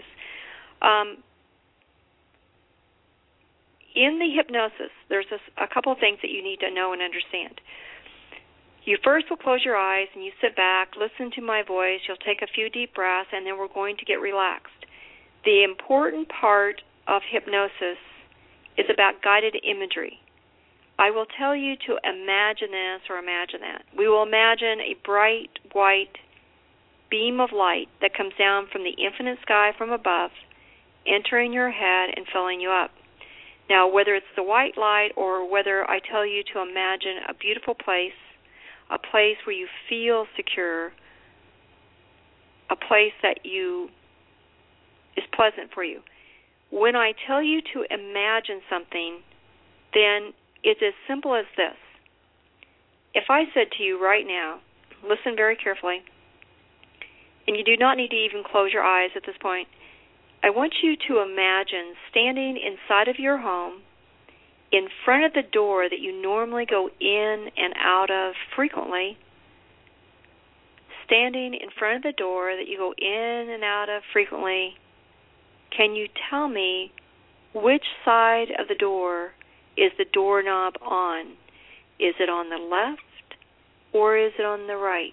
In the hypnosis, there's a couple of things that you need to know and understand. You first will close your eyes and you sit back, listen to my voice, you'll take a few deep breaths, and then we're going to get relaxed. The important part of hypnosis is about guided imagery. I will tell you to imagine this or imagine that. We will imagine a bright white beam of light that comes down from the infinite sky from above, entering your head and filling you up. Now, whether it's the white light or whether I tell you to imagine a beautiful place, a place where you feel secure, a place that is pleasant for you. When I tell you to imagine something, then it's as simple as this. If I said to you right now, listen very carefully, and you do not need to even close your eyes at this point, I want you to imagine standing inside of your home in front of the door that you normally go in and out of frequently, standing in front of the door that you go in and out of frequently, can you tell me which side of the door is the doorknob on? Is it on the left or is it on the right?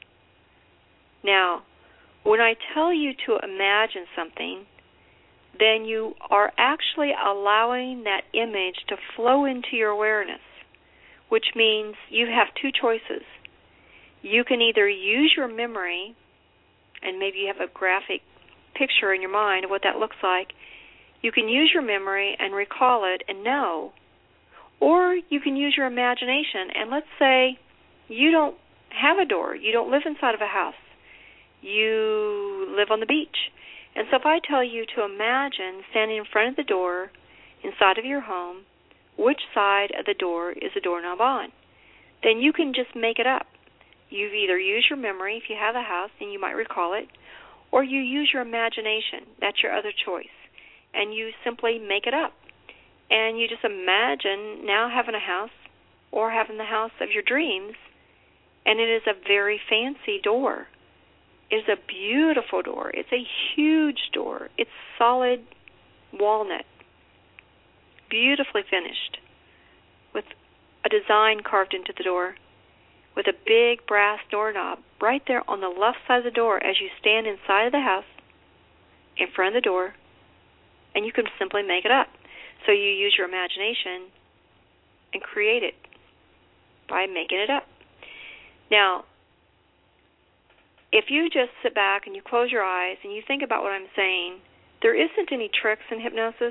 Now, when I tell you to imagine something, then you are actually allowing that image to flow into your awareness, which means you have two choices. You can either use your memory, and maybe you have a graphic picture in your mind of what that looks like. You can use your memory and recall it and know, or you can use your imagination. And let's say you don't have a door. You don't live inside of a house. You live on the beach. And so if I tell you to imagine standing in front of the door inside of your home, which side of the door is the doorknob on? Then you can just make it up. You either use your memory, if you have a house, and you might recall it, or you use your imagination. That's your other choice. And you simply make it up. And you just imagine now having a house or having the house of your dreams, and it is a very fancy door. It is a beautiful door. It's a huge door. It's solid walnut, beautifully finished, with a design carved into the door, with a big brass doorknob right there on the left side of the door as you stand inside of the house, in front of the door, and you can simply make it up. So you use your imagination and create it by making it up. Now, if you just sit back and you close your eyes and you think about what I'm saying, there isn't any tricks in hypnosis.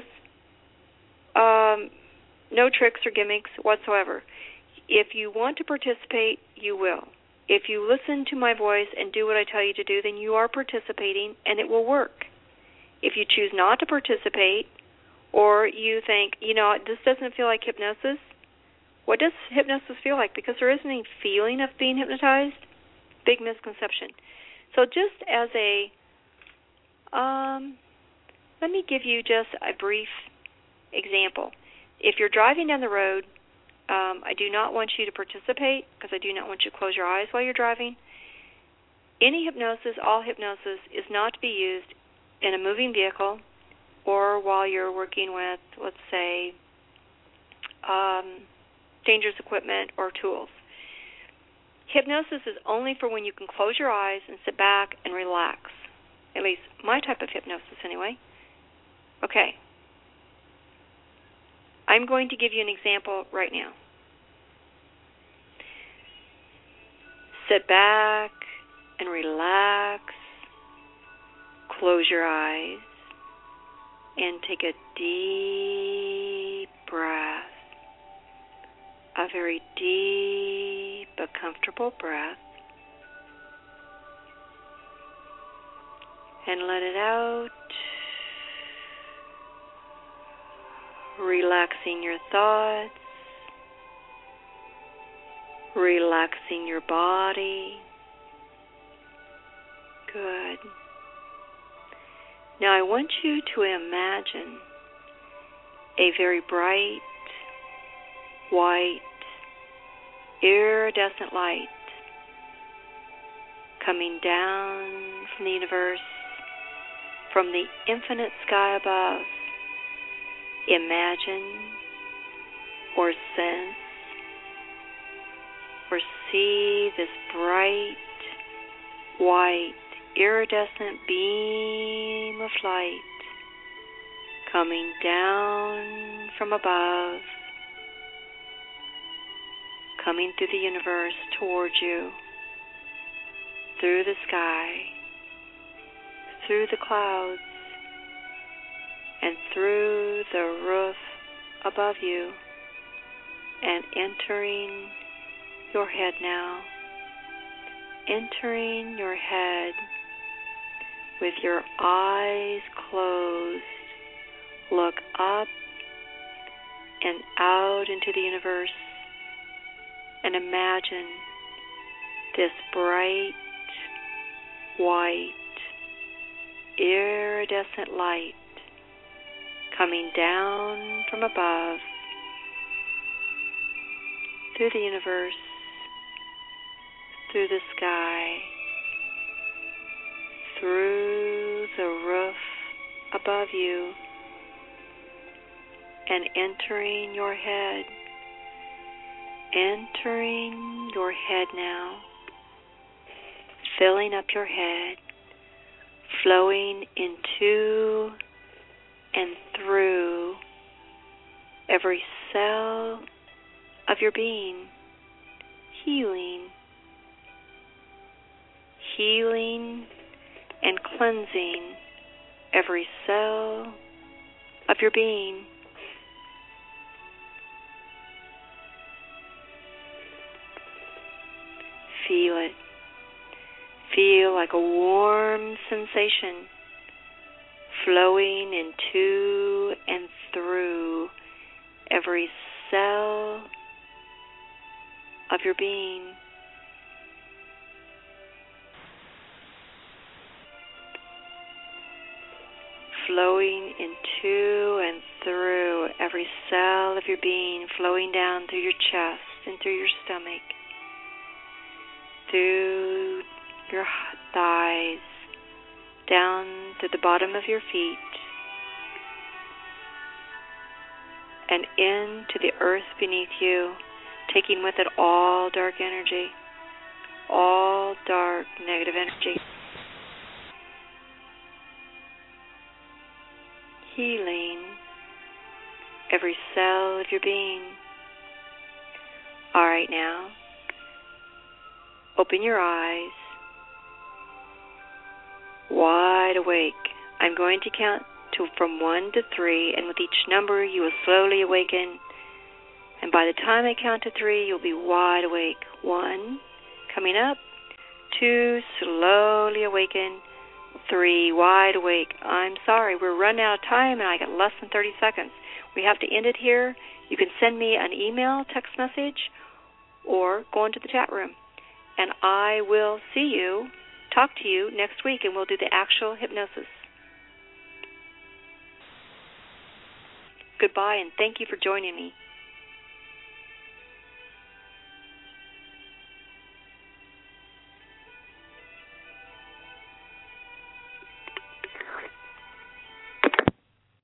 No tricks or gimmicks whatsoever. If you want to participate, you will. If you listen to my voice and do what I tell you to do, then you are participating and it will work. If you choose not to participate Or you think, this doesn't feel like hypnosis. What does hypnosis feel like? Because there isn't any feeling of being hypnotized. Big misconception. So just as a, let me give you just a brief example. If you're driving down the road, I do not want you to participate because I do not want you to close your eyes while you're driving. Any hypnosis, all hypnosis, is not to be used in a moving vehicle or while you're working with, let's say, dangerous equipment or tools. Hypnosis is only for when you can close your eyes and sit back and relax. At least my type of hypnosis anyway. Okay. I'm going to give you an example right now. Sit back and relax. Close your eyes and take a deep breath. A very deep but comfortable breath. And let it out. Relaxing your thoughts. Relaxing your body. Good. Now I want you to imagine a very bright, white, iridescent light coming down from the universe, from the infinite sky above. Imagine or sense or see this bright, white, iridescent beam of light coming down from above, coming through the universe towards you, through the sky, through the clouds, and through the roof above you, and entering your head now. Entering your head with your eyes closed. Look up and out into the universe and imagine this bright, white, iridescent light coming down from above through the universe, through the sky, through the roof above you, and entering your head. Entering your head now, filling up your head, flowing into and through every cell of your being, healing and cleansing every cell of your being. Feel it. Feel like a warm sensation flowing into and through every cell of your being. Flowing into and through every cell of your being, flowing down through your chest and through your stomach, through your thighs, down to the bottom of your feet, and into the earth beneath you, taking with it all dark energy, all dark negative energy. Healing every cell of your being. All right, now, open your eyes, wide awake. I'm going to count from 1 to 3, and with each number you will slowly awaken. And by the time I count to 3, you'll be wide awake. 1, coming up. 2, slowly awaken 3, wide awake. I'm sorry, we're running out of time, and I got less than 30 seconds. We have to end it here. You can send me an email, text message, or go into the chat room. And I will talk to you next week, and we'll do the actual hypnosis. Goodbye, and thank you for joining me.